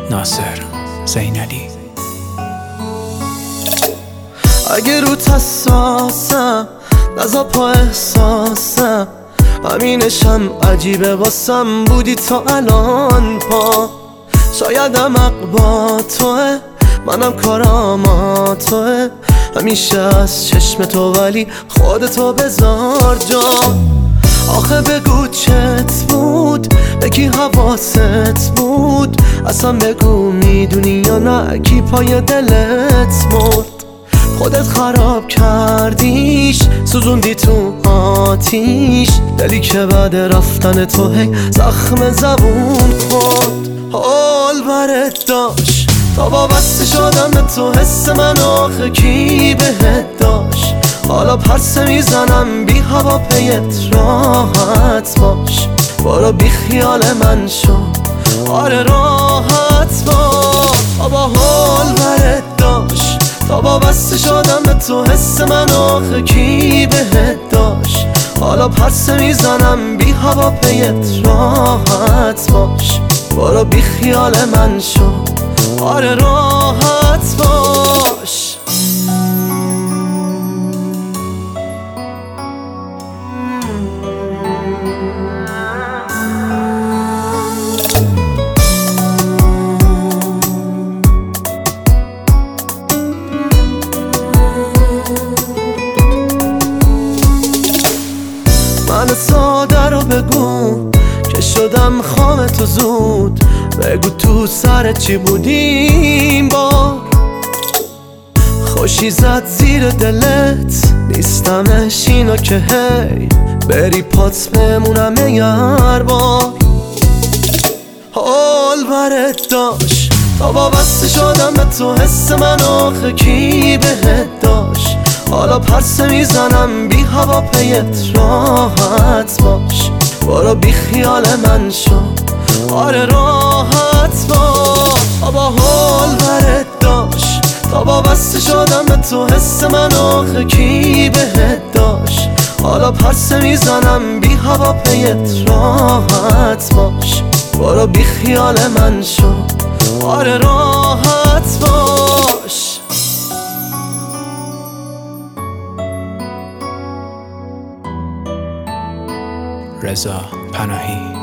ناصر زینالی. اگه روت حساسم نزا پا احساسم، همینشم عجیبه واسم بودی تا الان پا. شایدم با توه، منم کارام توه، همیشه از چشم تو ولی خودتو بذار جا. آخه بگو چت بود، بگی حواست بود، اصلا بگو میدونی یا نه کی پای دلت مرد. خودت خراب کردیش، سوزوندی تو آتیش، دلی که بعد رفتن تو هی زخم زبون خورد. حال برت داشت تا وابسته شدم به تو، حس من آخه کی بهت داشت. حالا پرسه میزنم بی هوا پیت راحت باش، برو بی خیال من شو، آره راحت باش. بابا حال برت داشت تا وابسته شدم به تو، حس من آخه کی بهت داشت. حالا پرسه میزنم بی هوا پیت راحت باش، برو بی خیال من شو، آره راحت باش. من ساده رو بگو که شدم خام تو زود، بگو تو سرت چی بودیم با خوشی زد زیر دلت، نیستمش اینو که هی بری پات بمونم یار بار. حال برت داشت تا وابسته شدم به تو، حس من آخه کی بهت داشت. حالا پرسه میزنم بی هوا پیت راحت باش، برو بی خیال من شو، آره راحت باش. بابا حال برت داشت تا وابسته شدم به تو، حس من آخه کی بهت داشت. حالا پرسه میزنم بی هوا پیت راحت باش، برو بی خیال من شو، آره راحت باش. رضا پناهی.